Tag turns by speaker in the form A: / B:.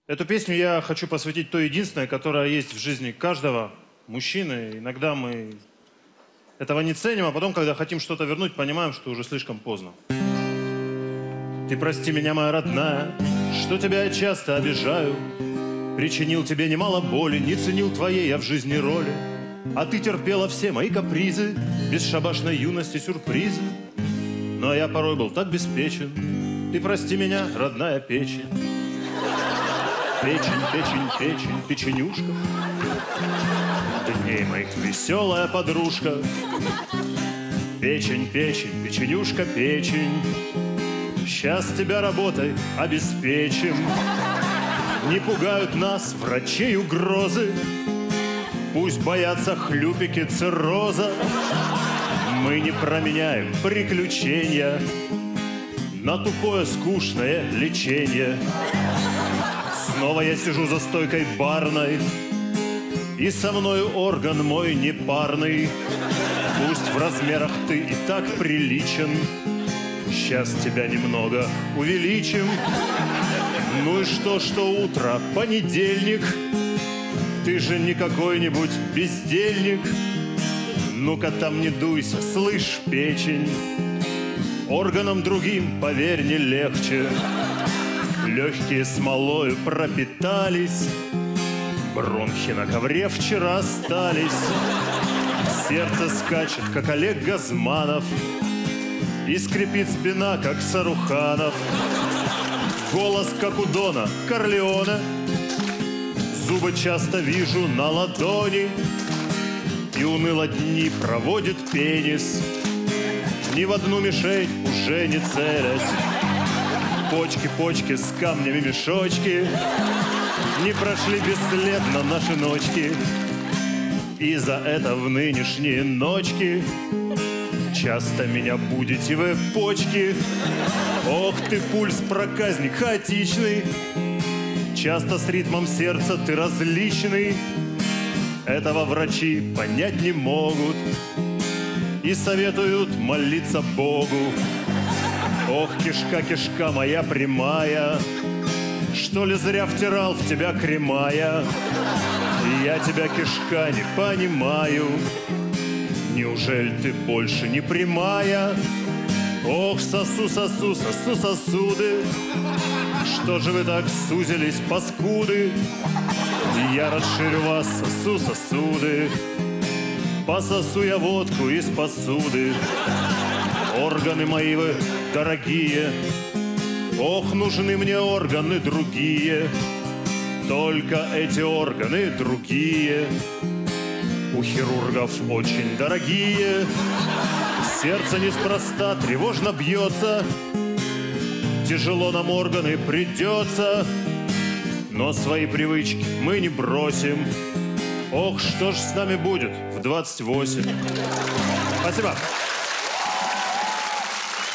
A: Эту песню я хочу посвятить той единственной, которая есть в жизни каждого мужчины. Иногда мы этого не ценим, а потом, когда хотим что-то вернуть, понимаем, что уже слишком поздно. Ты прости меня, моя родная, что тебя я часто обижаю. Причинил тебе немало боли, не ценил твоей я в жизни роли. А ты терпела все мои капризы, бесшабашной юности сюрпризы. Но я порой был так беспечен. Ты прости меня, родная печень. Печень, печень, печень, печенюшка. Дней моих веселая подружка. Печень, печень, печенюшка, печень. Сейчас тебя работой обеспечим. Не пугают нас врачей угрозы. Пусть боятся хлюпики цирроза. Мы не променяем приключения на тупое скучное лечение. Снова я сижу за стойкой барной, и со мною орган мой непарный. Пусть в размерах ты и так приличен, сейчас тебя немного увеличим. Ну и что утро, понедельник, ты же не какой-нибудь бездельник. Ну-ка там не дуйся, слышь, печень, органам другим, поверь, не легче. Легкие смолою пропитались, бронхи на ковре вчера остались. Сердце скачет, как Олег Газманов, и скрипит спина, как Саруханов. Голос, как у Дона Корлеоне, зубы часто вижу на ладони. И уныло дни проводит пенис, ни в одну мишень уже не целясь. Почки, почки, с камнями мешочки не прошли бесследно наши ночки. И за это в нынешние ночки часто меня будете вы почки. Ох ты, пульс проказник хаотичный, часто с ритмом сердца ты различный. Этого врачи понять не могут и советуют молиться Богу. Ох, кишка, кишка моя прямая, что ли зря втирал в тебя кремая? И я тебя, кишка, не понимаю. Неужели ты больше не прямая? Ох, сосу, сосу, сосу сосуды. Что же вы так сузились, паскуды? И я расширю вас, сосу сосуды. Пососу я водку из посуды. Органы мои вы дорогие, ох, нужны мне органы другие. Только эти органы другие у хирургов очень дорогие. Сердце неспроста тревожно бьется, тяжело нам органы придется. Но свои привычки мы не бросим. Ох, что ж с нами будет в 28. Спасибо.